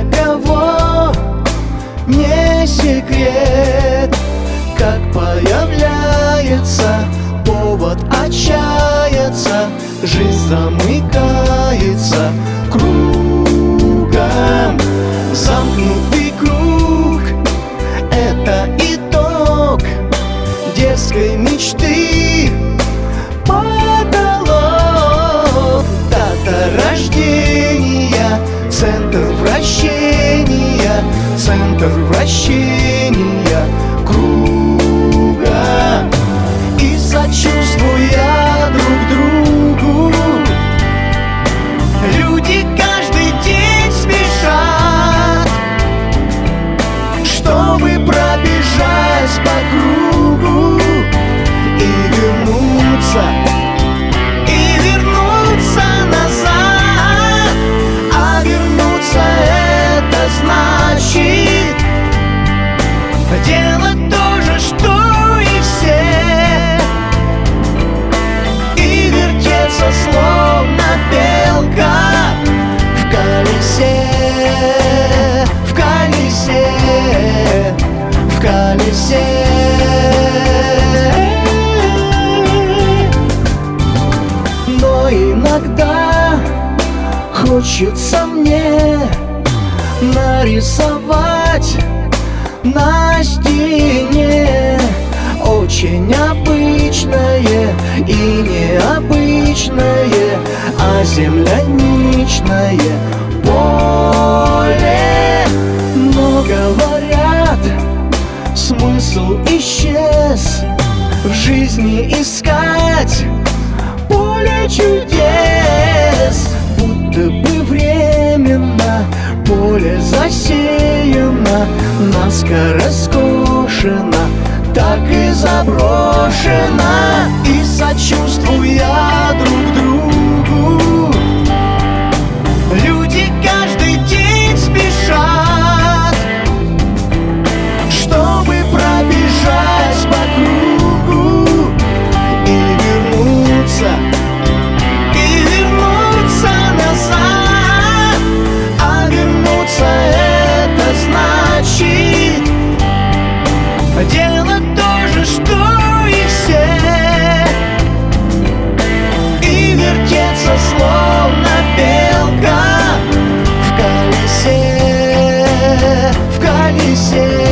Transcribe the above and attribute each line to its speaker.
Speaker 1: кого не секрет, как появляется повод отчаяться, жизнь замыкается кругом. Замкнутый круг — это итог детской мечты. Потолок, дата рождения, центр вращения, центр вращения круга. И сочувствуя друг другу, люди каждый день спешат, чтобы пробежать по кругу и вернуться назад. А вернуться — это значит делать то же, что и все, и вертеться словно белка в колесе, в колесе, в колесе. Но иногда хочется мне нарисовать на стене очень обычное и необычное, а земляничное поле. Но говорят, смысл исчез в жизни искать поле чудес, будто бы временно поле засеяно, наскоро скошено, так и заброшено. И сочувствуя друг другу, люди каждый день спешат, чтобы пробежать по кругу и вернуться назад. А вернуться — это значит делать то же, что и все, и вертеться словно белка в колесе, в колесе.